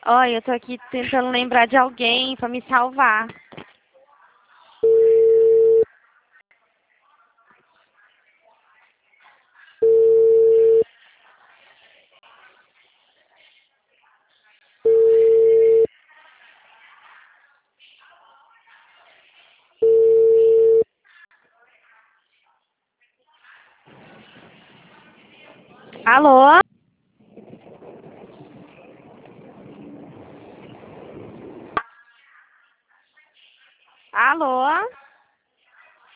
Oi, eu tô aqui tentando lembrar de alguém pra me salvar. Alô? Alô?